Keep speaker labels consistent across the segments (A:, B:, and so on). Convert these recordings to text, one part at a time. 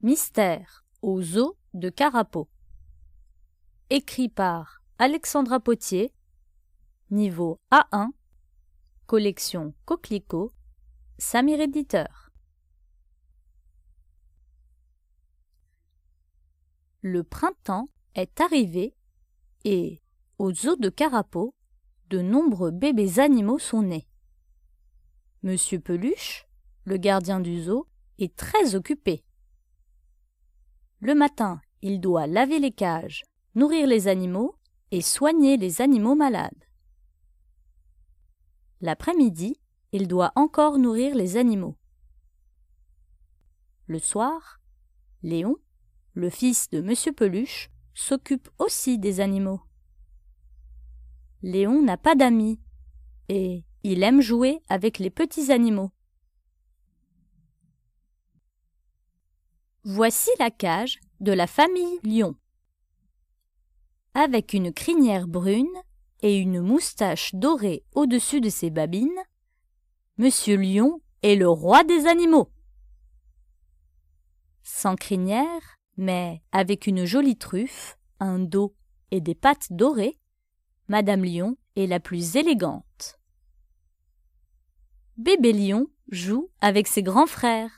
A: Mystère au zoo de Carapeau. Écrit par Alexandra Potier, niveau A1, collection Coquelicot, Samir éditeur. Le printemps est arrivé et, au zoo de Carapeau, de nombreux bébés animaux sont nés. Monsieur Peluche, le gardien du zoo, est très occupé. Le matin, il doit laver les cages, nourrir les animaux et soigner les animaux malades. L'après-midi, il doit encore nourrir les animaux. Le soir, Léon, le fils de Monsieur Peluche, s'occupe aussi des animaux. Léon n'a pas d'amis et il aime jouer avec les petits animaux. Voici la cage de la famille Lion. Avec une crinière brune et une moustache dorée au-dessus de ses babines, Monsieur Lion est le roi des animaux. Sans crinière, mais avec une jolie truffe, un dos et des pattes dorées, Madame Lion est la plus élégante. Bébé Lion joue avec ses grands frères.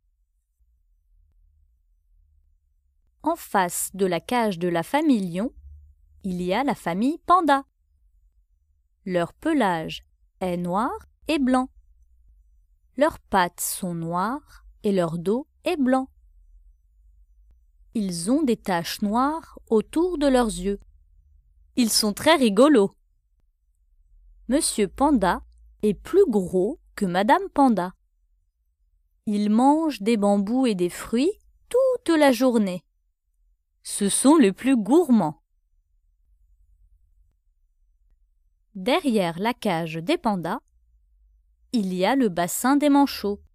A: En face de la cage de la famille Lion, il y a la famille Panda. Leur pelage est noir et blanc. Leurs pattes sont noires et leur dos est blanc. Ils ont des taches noires autour de leurs yeux. Ils sont très rigolos. Monsieur Panda est plus gros que Madame Panda. Il mange des bambous et des fruits toute la journée. Ce sont les plus gourmands. Derrière la cage des pandas, il y a le bassin des manchots.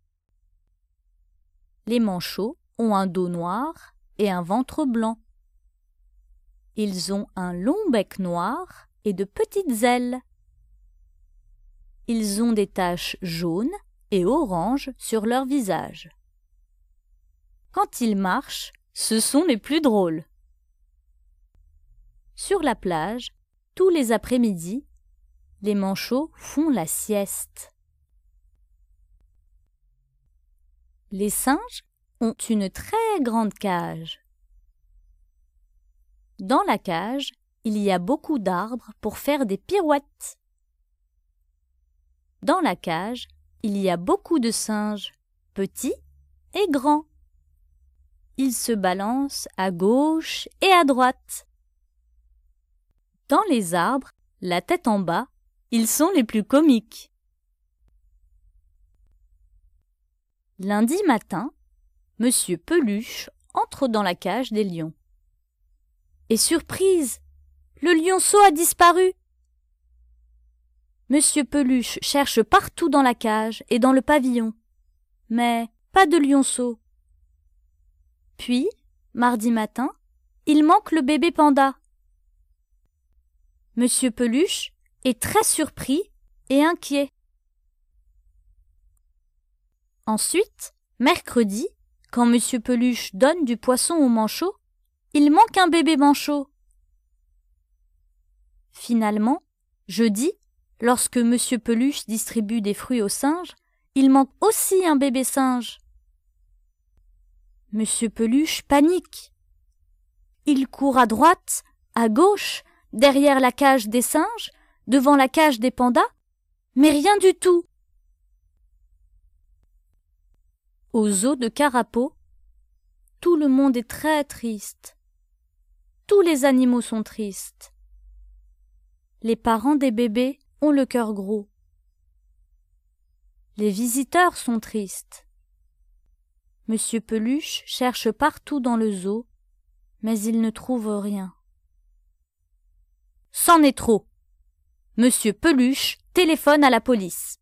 A: Les manchots ont un dos noir et un ventre blanc. Ils ont un long bec noir et de petites ailes. Ils ont des taches jaunes et oranges sur leur visage. Quand ils marchent, ce sont les plus drôles. Sur la plage, tous les après-midi, les manchots font la sieste. Les singes ont une très grande cage. Dans la cage, il y a beaucoup d'arbres pour faire des pirouettes. Dans la cage, il y a beaucoup de singes, petits et grands. Ils se balancent à gauche et à droite. Dans les arbres, la tête en bas, ils sont les plus comiques. Lundi matin, Monsieur Peluche entre dans la cage des lions. Et surprise, le lionceau a disparu. Monsieur Peluche cherche partout dans la cage et dans le pavillon, mais pas de lionceau. Puis, mardi matin, il manque le bébé panda. Monsieur Peluche est très surpris et inquiet. Ensuite, mercredi, quand Monsieur Peluche donne du poisson au manchot, il manque un bébé manchot. Finalement, jeudi, lorsque Monsieur Peluche distribue des fruits aux singes, il manque aussi un bébé singe. Monsieur Peluche panique. Il court à droite, à gauche, derrière la cage des singes, devant la cage des pandas, mais rien du tout. Au zoo de Carapeau, tout le monde est très triste. Tous les animaux sont tristes. Les parents des bébés ont le cœur gros. Les visiteurs sont tristes. Monsieur Peluche cherche partout dans le zoo, mais il ne trouve rien. C'en est trop. Monsieur Peluche téléphone à la police.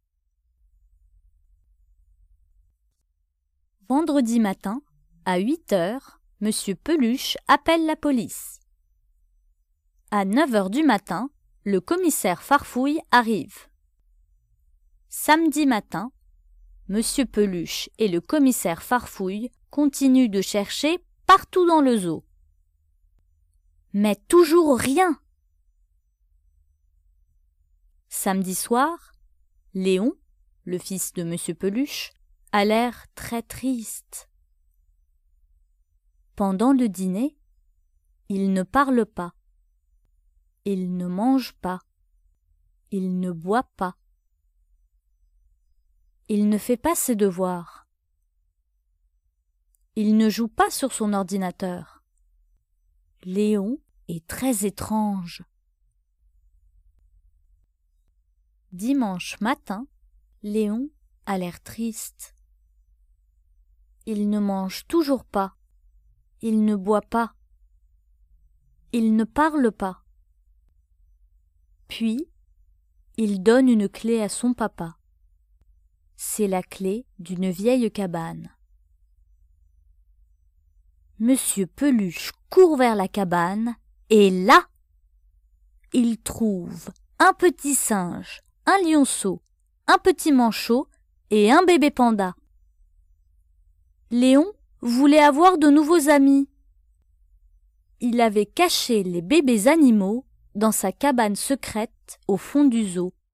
A: Vendredi matin, à 8 heures, Monsieur Peluche appelle la police. À 9 heures du matin, le commissaire Farfouille arrive. Samedi matin, Monsieur Peluche et le commissaire Farfouille continue de chercher partout dans le zoo. Mais toujours rien. Samedi soir, Léon, le fils de Monsieur Peluche, a l'air très triste. Pendant le dîner, il ne parle pas. Il ne mange pas. Il ne boit pas. Il ne fait pas ses devoirs. Il ne joue pas sur son ordinateur. Léon est très étrange. Dimanche matin, Léon a l'air triste. Il ne mange toujours pas. Il ne boit pas. Il ne parle pas. Puis, il donne une clé à son papa. C'est la clé d'une vieille cabane. Monsieur Peluche court vers la cabane et là, il trouve un petit singe, un lionceau, un petit manchot et un bébé panda. Léon voulait avoir de nouveaux amis. Il avait caché les bébés animaux dans sa cabane secrète au fond du zoo.